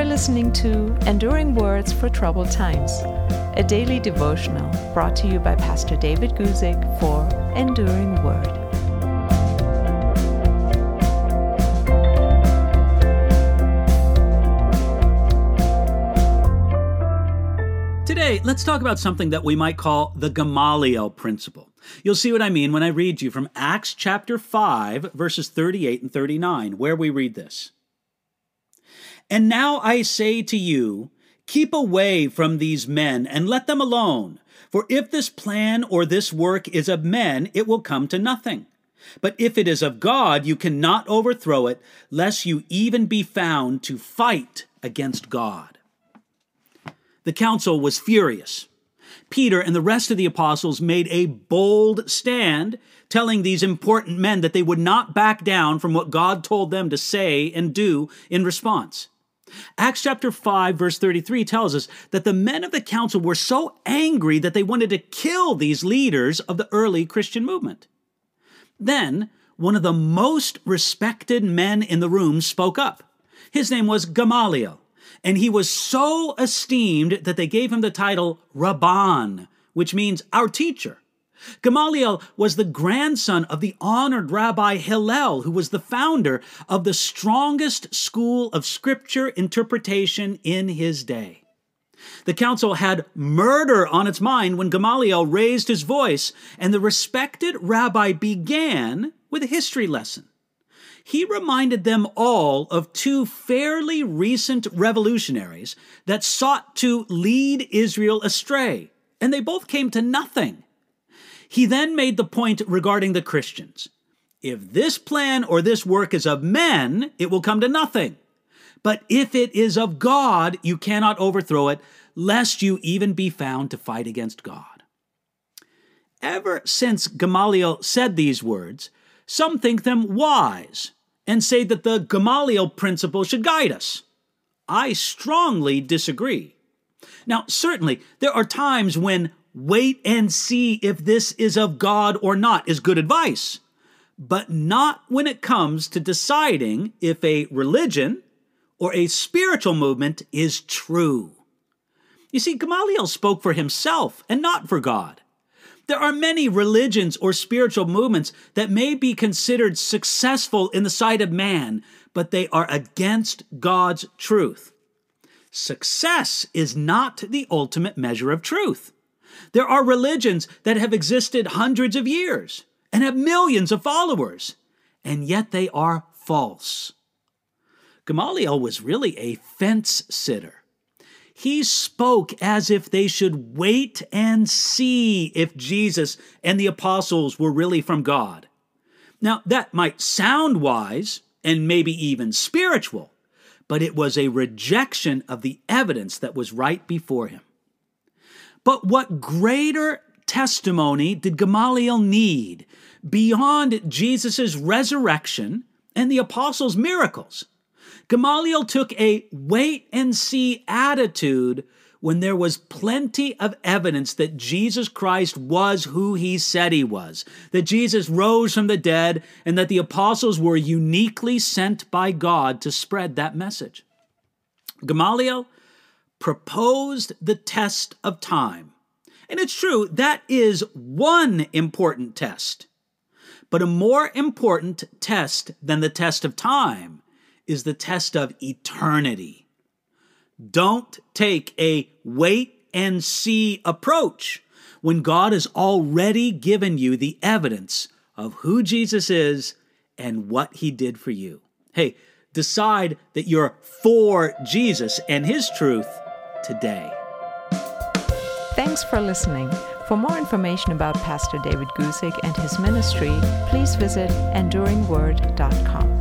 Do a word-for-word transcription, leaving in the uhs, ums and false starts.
listening to Enduring Words for Troubled Times, a daily devotional brought to you by Pastor David Guzik for Enduring Word. Today, let's talk about something that we might call the Gamaliel principle. You'll see what I mean when I read you from Acts chapter five, verses thirty-eight and thirty-nine, where we read this. And now I say to you, keep away from these men and let them alone. For if this plan or this work is of men, it will come to nothing. But if it is of God, you cannot overthrow it, lest you even be found to fight against God. The council was furious. Peter and the rest of the apostles made a bold stand, telling these important men that they would not back down from what God told them to say and do in response. Acts chapter five, verse thirty-three tells us that the men of the council were so angry that they wanted to kill these leaders of the early Christian movement. Then, one of the most respected men in the room spoke up. His name was Gamaliel. And he was so esteemed that they gave him the title Rabban, which means our teacher. Gamaliel was the grandson of the honored Rabbi Hillel, who was the founder of the strongest school of scripture interpretation in his day. The council had murder on its mind when Gamaliel raised his voice, and the respected rabbi began with a history lesson. He reminded them all of two fairly recent revolutionaries that sought to lead Israel astray, and they both came to nothing. He then made the point regarding the Christians. If this plan or this work is of men, it will come to nothing. But if it is of God, you cannot overthrow it, lest you even be found to fight against God. Ever since Gamaliel said these words, some think them wise and say that the Gamaliel principle should guide us. I strongly disagree. Now, certainly, there are times when wait and see if this is of God or not is good advice, but not when it comes to deciding if a religion or a spiritual movement is true. You see, Gamaliel spoke for himself and not for God. There are many religions or spiritual movements that may be considered successful in the sight of man, but they are against God's truth. Success is not the ultimate measure of truth. There are religions that have existed hundreds of years and have millions of followers, and yet they are false. Gamaliel was really a fence sitter. He spoke as if they should wait and see if Jesus and the apostles were really from God. Now, that might sound wise and maybe even spiritual, but it was a rejection of the evidence that was right before him. But what greater testimony did Gamaliel need beyond Jesus' resurrection and the apostles' miracles? Gamaliel took a wait-and-see attitude when there was plenty of evidence that Jesus Christ was who he said he was, that Jesus rose from the dead, and that the apostles were uniquely sent by God to spread that message. Gamaliel proposed the test of time. And it's true, that is one important test. But a more important test than the test of time is the test of eternity. Don't take a wait-and-see approach when God has already given you the evidence of who Jesus is and what he did for you. Hey, decide that you're for Jesus and his truth today. Thanks for listening. For more information about Pastor David Guzik and his ministry, please visit enduring word dot com.